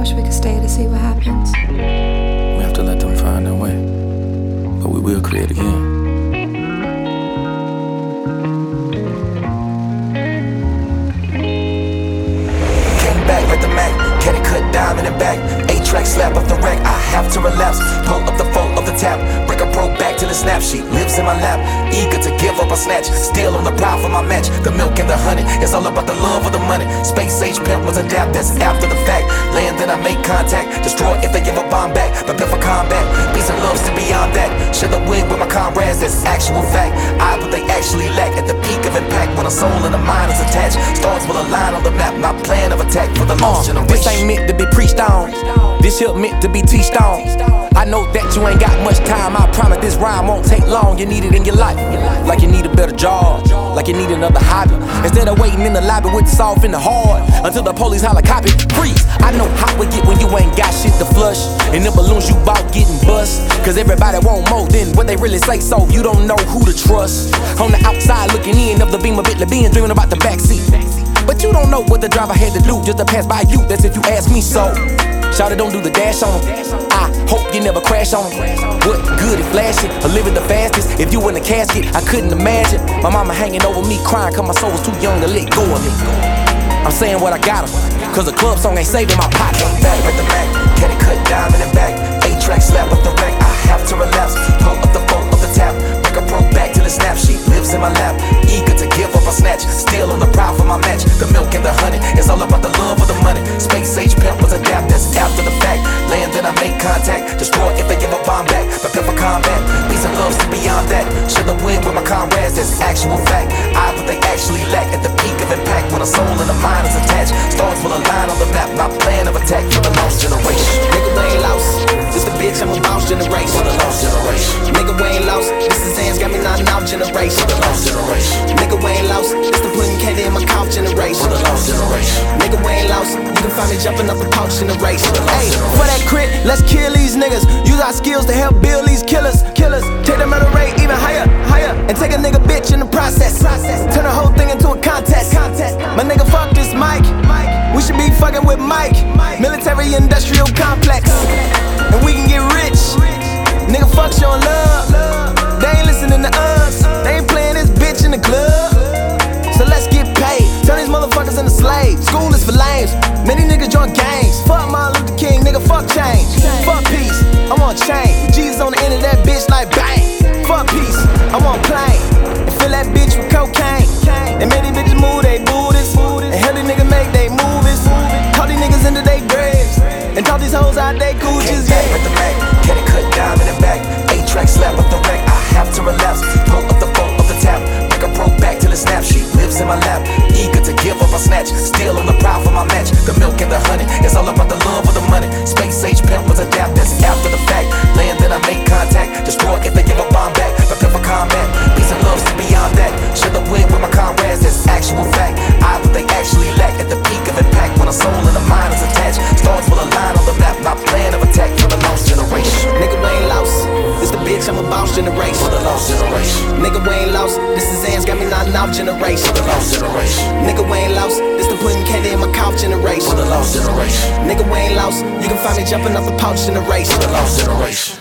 wish we could stay to see what happens. We have to let them find their way, but we will create again. Like the Mac, caddy cut diamond and back. 8-track slap off the rack, I have to relapse. Pull up the phone of the tap, break a pro back till the snap sheet lives in my lap. Eager to give up a snatch, still on the prowl for my match. The milk and the honey, it's all about the love of the money. Space age pimp was adapt, that's after the fact. Land then I make contact, destroy if they give a bomb back. Prepare for combat, peace and love's to beyond that. Share the win with my comrades, that's actual fact. I what they actually lack at the peak of impact. When a soul and a mind is attached, stars will align on the map. My plan of attack for the lost generation. This ain't meant to be preached on, this here meant to be teached on. I know that you ain't got much time, I promise this rhyme won't take long. You need it in your life, like you need a better job, like you need another hobby. Instead of waiting in the lobby with the soft and the hard, until the police holler copy, freeze. I know how we get when you ain't got shit to flush, and the balloons you bought getting bust. Cause everybody want more than what they really say, so you don't know who to trust. On the outside looking in of the beam of Bentley being dreaming about the backseat, but you don't know what the driver had to do just to pass by you, that's if you ask me so. Shawty, don't do the dash on them, I hope you never crash on them. What good at flashing or living the fastest? If you in the casket, I couldn't imagine my mama hanging over me crying cause my soul was too young to let go of me. I'm saying what I got 'em, cause the club song ain't saving my pocket. Back with the Mac, caddy cut diamond and back. 8-track slap off the rack, I have to relapse. Pull up the phone of the tap, break a pro back till the snap sheet lives in my lap. Eager to give up a snatch, still on the prowl for my match. The milk and the honey, it's all about the love of the money. Space age pimp was adapt, that's after the fact. Land then I make contact, destroy if they give a bomb back. Prepare for combat, peace and love's to beyond that. Share the win with my comrades, that's actual fact. I what they actually lack at the peak of impact. When a soul and a mind is attached, stars will align on the map. My plan of attack for the lost generation. Nigga, we ain't lost, this the bitch, I'm a boss generation. For the lost generation. Nigga, we ain't lost, this is Zans, got me nodding out generation. For the lost generation. Nigga, we ain't lost, this the putting candy in my couch generation. For the lost generation. Nigga, we ain't lost, you can find me jumping off the couch generation. Hey, for that crit, let's kill these niggas. Use our skills to help build these killers. Take the murder rate even higher, and take a nigga bitch in the process. Turn the whole thing into a contest. My nigga, fuck this mic. We should be fucking with Mike. Military industrial complex, and we can get rich. Nigga, fuck showing love. They ain't listening to us. They ain't playing this bitch in the club. So let's get paid. Turn these motherfuckers into slaves. School is for lames. Many niggas join gangs. Fuck Martin Luther King, nigga, fuck change. Fuck peace, I'm on chain. Jesus on the end of that bitch like bang. Fuck peace, I'm on plane. And fill that bitch with cocaine. They made these bitches move, they Buddhists. And hell these niggas make they movies. Call these niggas into they graves. And talk these hoes out they coochies, yeah. With the Mac, caddy cut diamond and back. 8-track slap off the rack, I have to relapse. Pull up the phone of the tap, break a pro back till the snap sheet lives in my lap. Eager to give up a snatch, still on the prowl for my match. The milk and the honey, it's all about the love of the money. Space age pimp was adapt, that's after the fact. Land then I make contact, destroy if they give a bomb back. Prepare for combat, peace and love's to beyond that. Share the win with my comrades, that's actual fact. I what they actually lack at the peak of impact. When a soul and a mind is attached, stars will align on the map. My plan of attack for the lost generation. Nigga, we ain't lost, this the bitch, I'm a boss generation. For the lost generation. Nigga, we ain't lost, this is Zans, got me nodding out generation. For the lost generation. Nigga, we ain't lost, this the putting candy in my couch generation. For the lost generation. Nigga, we ain't lost, you can find me jumping off the pouch generation. For the lost generation.